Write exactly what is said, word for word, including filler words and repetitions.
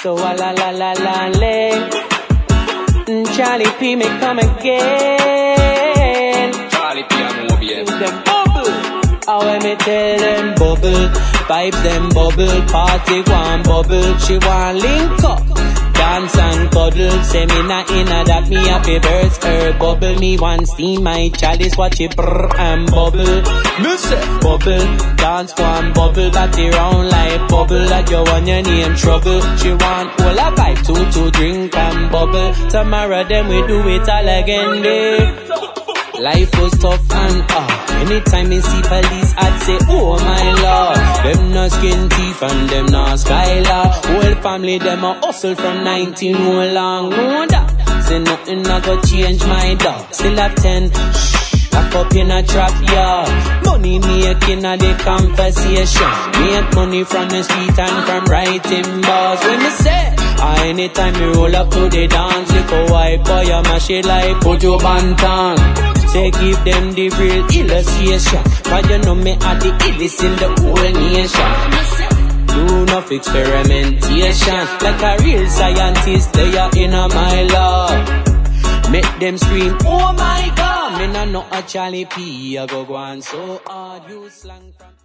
So la la la la la la. Charlie P may come again. Charlie P and Moby. Them bubble. How when me tell them bubble, pipe them bubble, party one bubble, she want link up. Dance and cuddle, say me not inna that, me happy birds, her bubble, me one steam, my chalice, watch it brrr and bubble. Me say bubble, dance one bubble, body round like bubble, that you want your name trouble. She want all a vibe, two to drink and bubble. Tomorrow then we do it all again, day. Life was tough and hard. Anytime me see police, I'd say, oh my lord. Them no skin teeth and them no skylar. Whole family, them a hustle from nineteen oh long. No that, say nothing I go change my dog. Still have ten, shh, lock up in a trap yard. Money making a the conversation. Make money from the street and from writing bars. When me say, ah, anytime me roll up to the dance, look a white boy, I mash it like Kojo Bantan. Say give them the real illustration, cause you know me are the illest in the whole nation. Do enough experimentation, like a real scientist, they are in a my love. Make them scream, oh my god, me nah know a Charlie P, I go go on so hard, you slang from